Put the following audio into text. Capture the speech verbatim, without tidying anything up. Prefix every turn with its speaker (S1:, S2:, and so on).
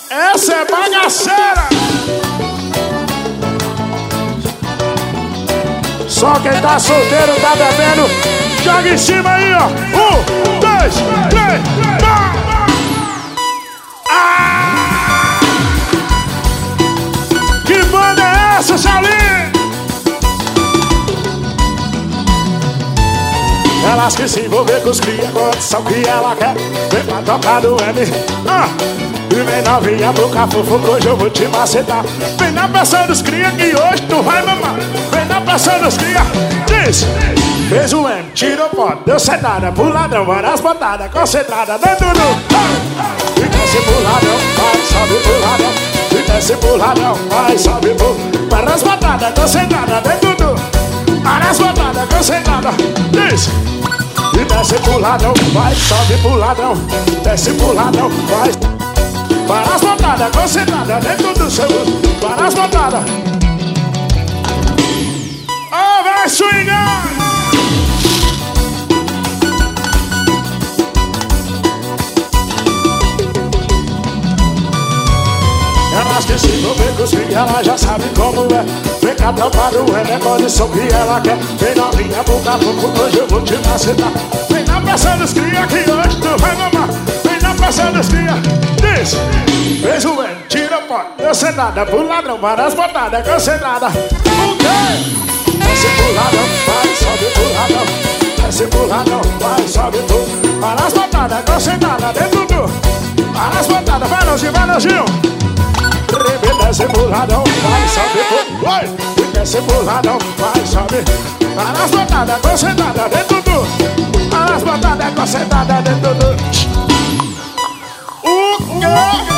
S1: Essa é bagaceira. Só quem tá solteiro tá bebendo. Joga em cima aí, ó. Um, dois, três, quatro. Ah! Que banda é essa, Charlie? Elas que se envolver com os cria, condição que ela quer. Vem pra tocar do M. Ah! E vem novinha pro cafofo, hoje eu vou te macetar. Vem na pressão dos cria que hoje tu vai mamar. Vem na pressão dos cria. Diz! Fez o M, tirou foto, deu sentada pro ladrão, várias botadas, concentrada dentro do. E desce pro ladrão, vai, sobe pro ladrão. E desce pro ladrão, vai, sobe pro. Várias botadas, concentrada dentro do. Várias botadas, concentrada. Diz! E desce pro ladrão, vai, sobe pro ladrão. Desce pro ladrão, vai. Várias botadas, concentrada dentro do seu. Várias botadas. Oh, vai swingar! Elas que se envolver com os filhos, ela já sabe como é. Vem cá, tropa do M, é condição que ela quer. Vem novinha, boca a pouco, hoje eu vou te macetar. Vem na pressão dos cria que hoje tu vai mamar. Vem na pressão dos cria. Diz! Fez o M, tira foto, deu sentada pro ladrão, várias botadas, concentrada. O quê? Desce pro ladrão, vai, sobe pro ladrão. Desce pro ladrão, vai, sobe pro. Várias botadas, concentrada dentro do. Várias botadas, vai Nãozinho, vai Nãozinho. Desce pro ladrão, vai, sobe pro. Vai, desce pro ladrão, vai, sobe. Várias botadas, concentrada dentro do. Várias botadas, concentrada dentro do. O quê?